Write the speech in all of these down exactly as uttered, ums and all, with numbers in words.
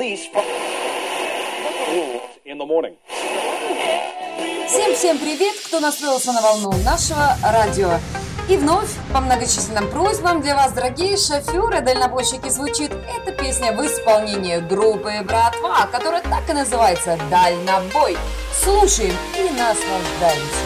Всем-всем привет, кто настроился на волну нашего радио. И вновь, по многочисленным просьбам для вас, дорогие шоферы, дальнобойщики, звучит эта песня в исполнении группы «Братва», которая так и называется «Дальнобой». Слушаем и наслаждаемся.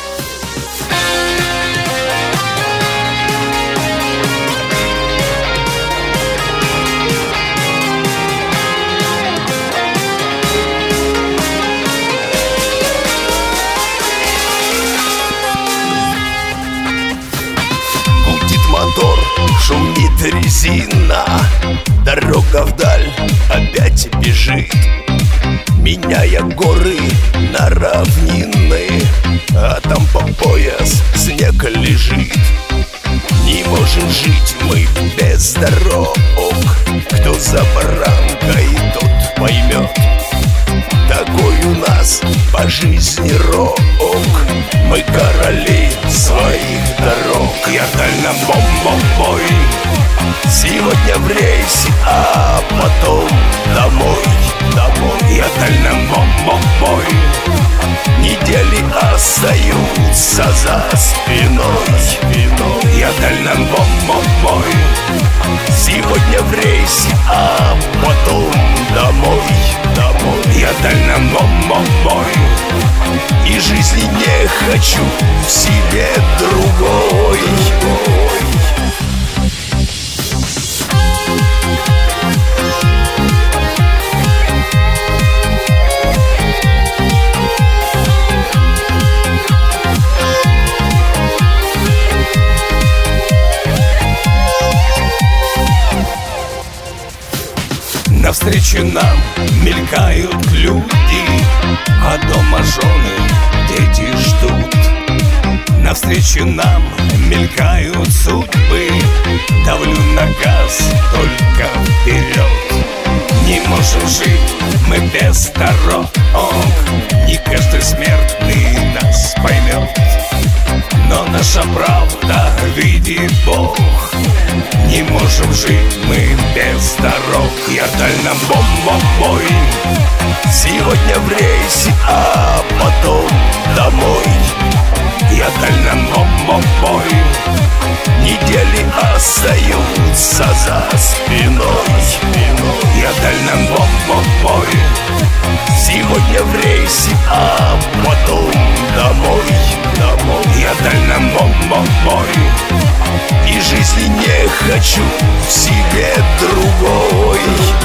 Мотор, шумит резина, дорога вдаль опять бежит, меняя горы на равнины, а там по пояс снег лежит. Не можем жить мы без дорог, кто за баранкой, тот поймет. Такой у нас по жизни рок, мы короли своих дорог. Я дальнобой, сегодня в рейсе, а потом домой, домой. Я дальнобой, недели остаются за спиной, спиной. Я дальнобой, сегодня в рейсе, а потом домой, домой. Я дальнобой, и жизни не хочу в себе другой. Навстречу нам мелькают люди, а дома жены, дети ждут. Навстречу нам мелькают судьбы, давлю на газ, только вперед. Не можем жить мы без дорог, не каждый смертный нас поймет. Но наша правда видит Бог, не можем жить мы без дорог. Я дальнобой, сегодня в рейсе, а потом домой. Я дальнобой, недели остаются за спиной. Я дальнобой, сегодня в рейсе, а потом домой, домой. Я дальнобой, и жизни не хочу в себе другой.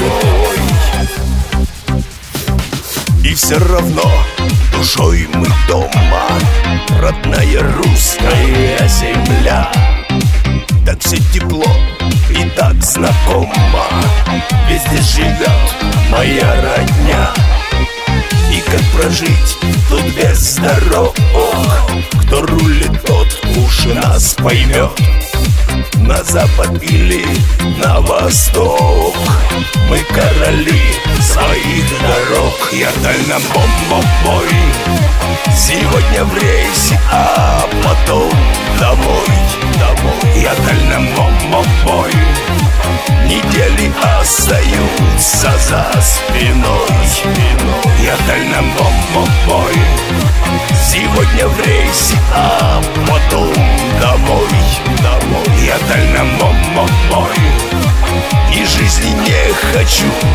И все равно душой мы дома, родная русская земля. Так все тепло и так знакомо, ведь здесь живет моя родня. И как прожить тут без дорог, кто рулит, тот уж нас поймет. На запад или на восток, мы короли своих дорог. Я дальнобой, сегодня в рейсе, а потом домой, домой. Я дальнобой, недели остаются за спиной, спиной. Я дальнобой, сегодня в рейсе, а потом домой, домой. Я дальнобой, и жизни не хочу